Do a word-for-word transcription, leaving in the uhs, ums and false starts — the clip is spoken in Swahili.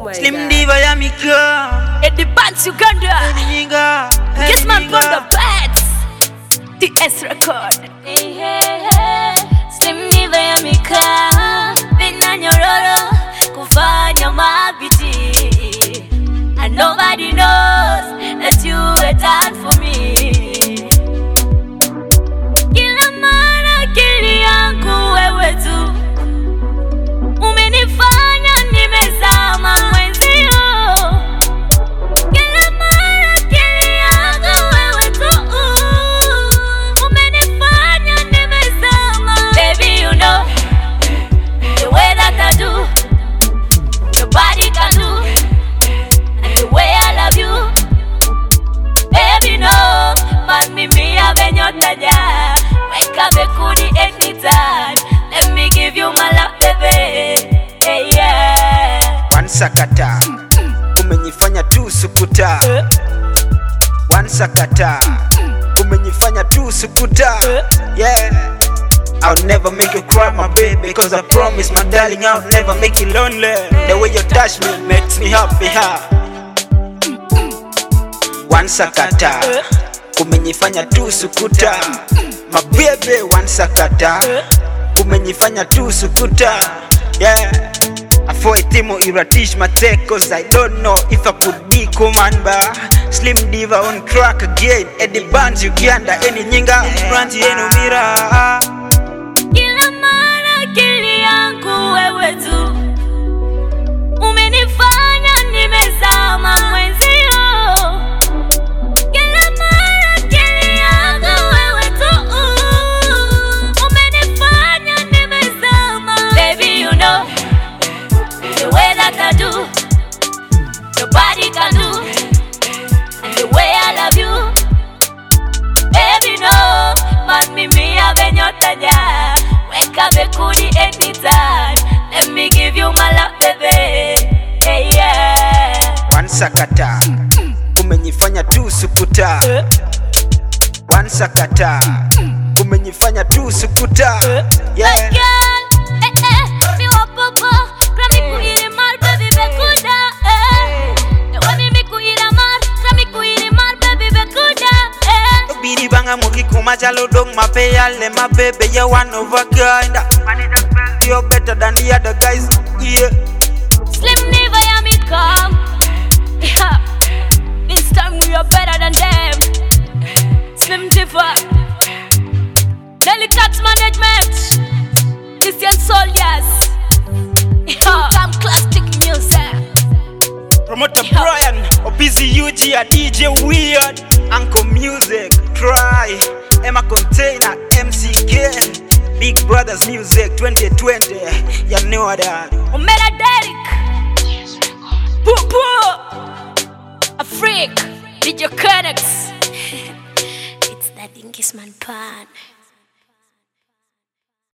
my Slim God. Diva ya mika Eddie Banks Uganda. Eninga Kiss man from the beds. T S record. Hey, hey, hey. Slim Diva ya mika Vina nyororo kufanya mabiti. And nobody knows that you were done for me. Kila mara akili yangu wewe tu umenifanya nimezama mwenzio. Kila mara akili yangu wewe tu umenifanya nimezama. Baby, you know the way that I do, nobody can do. And the way I love you, baby, no. Man, me me have nyota ja. Wake up ekuni anytime. Let me give you my love, baby. Hey, yeah. Wansakata umenifanya tu sukuta. Wansakata umenifanya tu sukuta. Yeah, I'll never make you cry, my baby, cause I promise, my darling, I'll never make you lonely. The way you touch me makes me happy, ha. Wansakata umenifanya tu sukuta. My baby, wansakata umenifanya tu sukuta. Yeah, I for a timo iratish my take, cause I don't know if I could be commander. Slim Diva on track again. Eddie Banks Uganda. Any nyinga branchi enu mira. Kila mara akili yangu wewe tu umenifanya nimezama mwenzio. Kila mara akili yangu wewe tu umenifanya nimezama. Baby, you know the way that I do, nobody can do. And the way I love you, baby, no. Man, me me have nyota ja. Wake up ekuni anytime. Let me give you my love, baby. Hey, yeah. Wansakata umenifanya tu sukuta. Wansakata umenifanya tu sukuta. Yeah, Girl, eh eh, mi wapopo. Krami kuhiri mar, baby, bekuda. Eh, the way me me kuhira mar, krami kuhiri mar, baby, bekuda. Eh. biri banga mugi kumachalo dong mape yale, my baby, you're one of a kind. You're better than the other guys. Yeah, Slim Diva ya me come. Yeah. This time we are better than them. Slim Diva, Delicate Management, Christian Soldiers. Yeah. Some classic music. Promoter Brian, Obizi U G, a D J Weird, Uncle Music, Try, Emma Container, M C K, Big Brothers Music twenty twenty. You know that. Omega Derek. Poo poo. A freak. D J Kennex. It's that Dingisman Pan.